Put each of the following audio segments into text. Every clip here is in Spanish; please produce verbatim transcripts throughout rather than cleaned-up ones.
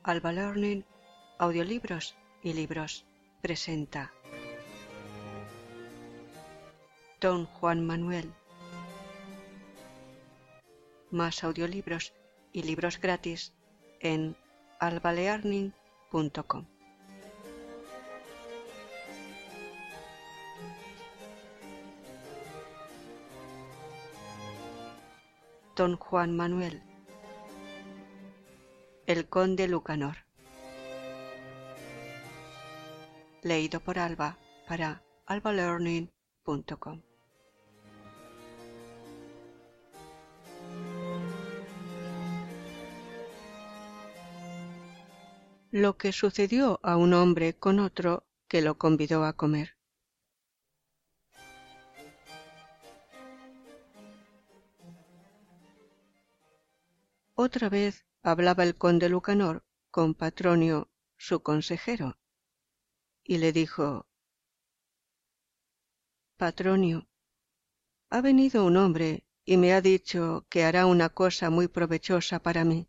Alba Learning, Audiolibros y Libros presenta Don Juan Manuel. Más audiolibros y libros gratis en alba learning punto com. Don Juan Manuel. El conde Lucanor. Leído por Alba para alba learning punto com. Lo que sucedió a un hombre con otro que lo convidó a comer. Otra vez hablaba el conde Lucanor con Patronio, su consejero, y le dijo: Patronio, ha venido un hombre y me ha dicho que hará una cosa muy provechosa para mí.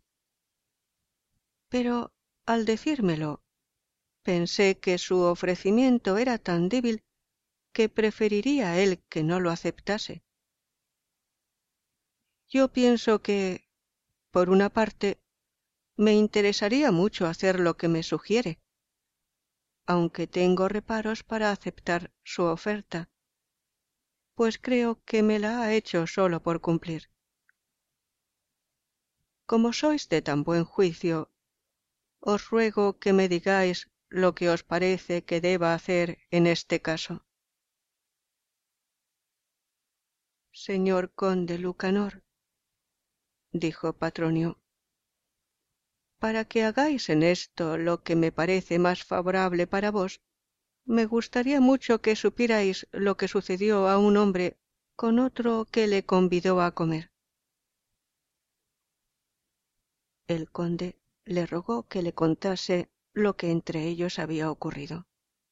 Pero al decírmelo, pensé que su ofrecimiento era tan débil que preferiría él que no lo aceptase. Yo pienso que, por una parte, me interesaría mucho hacer lo que me sugiere, aunque tengo reparos para aceptar su oferta, pues creo que me la ha hecho solo por cumplir. Como sois de tan buen juicio, os ruego que me digáis lo que os parece que deba hacer en este caso. Señor conde Lucanor, dijo Patronio, para que hagáis en esto lo que me parece más favorable para vos, me gustaría mucho que supierais lo que sucedió a un hombre con otro que le convidó a comer. El conde le rogó que le contase lo que entre ellos había ocurrido.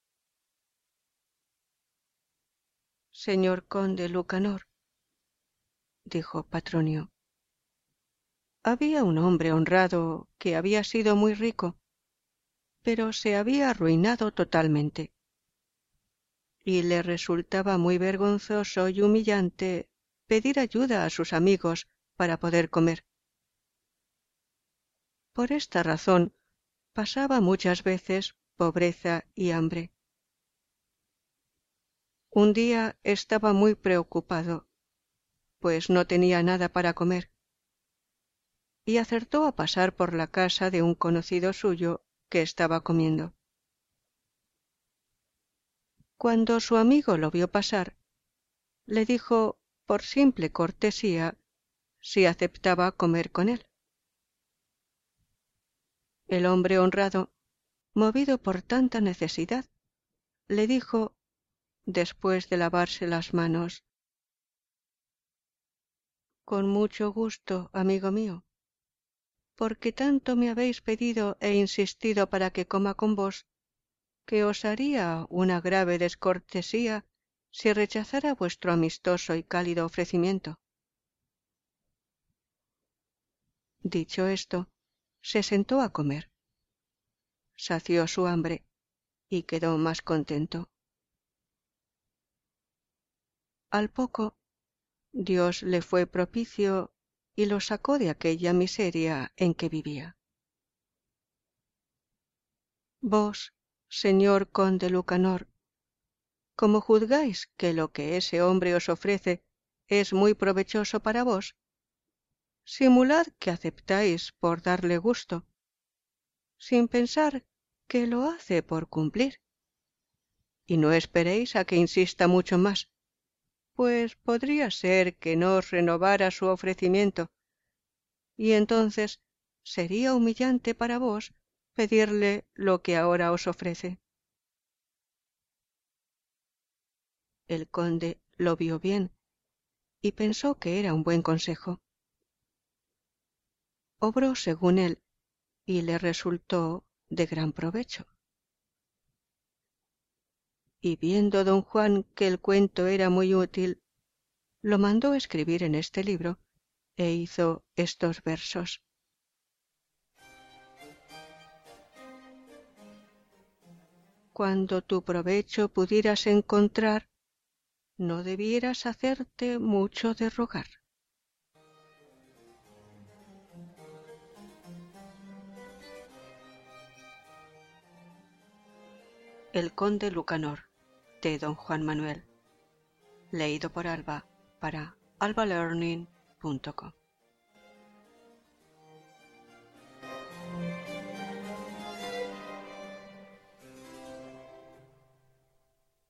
Señor conde Lucanor, dijo Patronio, había un hombre honrado que había sido muy rico, pero se había arruinado totalmente, y le resultaba muy vergonzoso y humillante pedir ayuda a sus amigos para poder comer. Por esta razón pasaba muchas veces pobreza y hambre. Un día estaba muy preocupado, pues no tenía nada para comer, y acertó a pasar por la casa de un conocido suyo que estaba comiendo. Cuando su amigo lo vio pasar, le dijo por simple cortesía si aceptaba comer con él. El hombre honrado, movido por tanta necesidad, le dijo, después de lavarse las manos: Con mucho gusto, amigo mío, porque tanto me habéis pedido e insistido para que coma con vos, que os haría una grave descortesía si rechazara vuestro amistoso y cálido ofrecimiento. Dicho esto, se sentó a comer. Sació su hambre y quedó más contento. Al poco, Dios le fue propicio y lo sacó de aquella miseria en que vivía. Vos, señor conde Lucanor, como juzgáis que lo que ese hombre os ofrece es muy provechoso para vos, simulad que aceptáis por darle gusto, sin pensar que lo hace por cumplir, y no esperéis a que insista mucho más, pues podría ser que no os renovara su ofrecimiento, y entonces sería humillante para vos pedirle lo que ahora os ofrece. El conde lo vio bien y pensó que era un buen consejo. Obró según él y le resultó de gran provecho. Y viendo don Juan que el cuento era muy útil, lo mandó escribir en este libro e hizo estos versos. cuando tu provecho pudieras encontrar, no debieras hacerte mucho de rogar. El conde Lucanor, de don Juan Manuel. Leído por Alba para alba learning punto com.